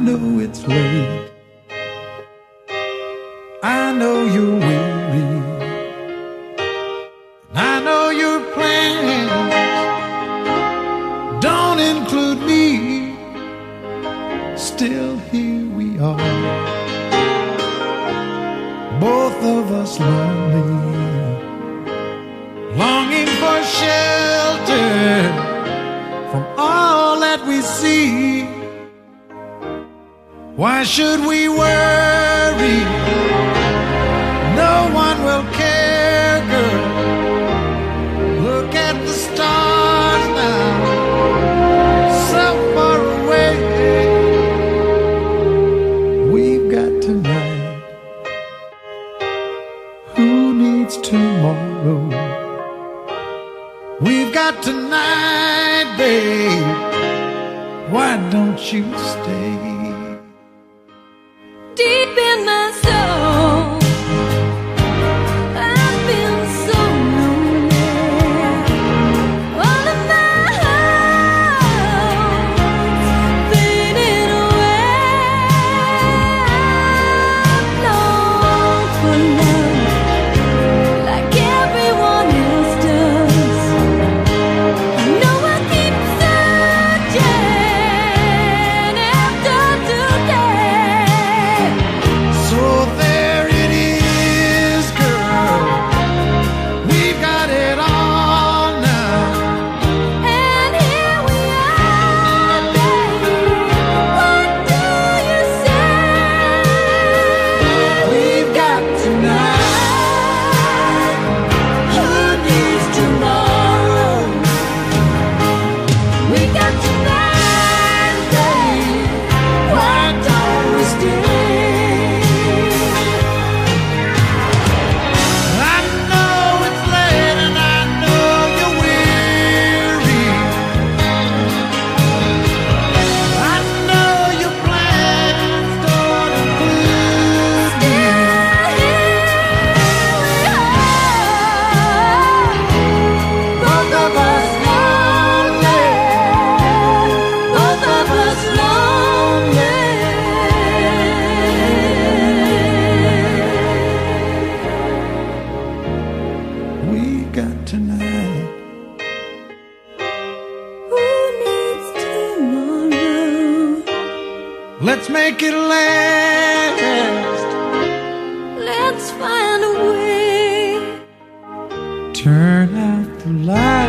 know it's late, I know you're weary, and I know your plans don't include me. Still here we are, both of us lonely, longing for shelter from all that we see. Why should we worry? No one will care, girl. Look at the stars now, so far away. We've got tonight. Who needs tomorrow? We've got tonight, babe. Why don't you stay? Deep in my soul, I've been so lonely. All of my hopes fading away. I've longed for love like everyone else does. I know I keep searching after today. So there it is, girl. We've got it all now. And here we are, baby. What do you say? We've got tonight. Who needs tomorrow? We got tonight, babe. Why don't we stay? I know it's late and I know you're weary. I know your plans don't include me. Both of us lonely. Both of us lonely. We got tonight. Who needs tomorrow? Let's make it last. Let's find a way. Turn out the light.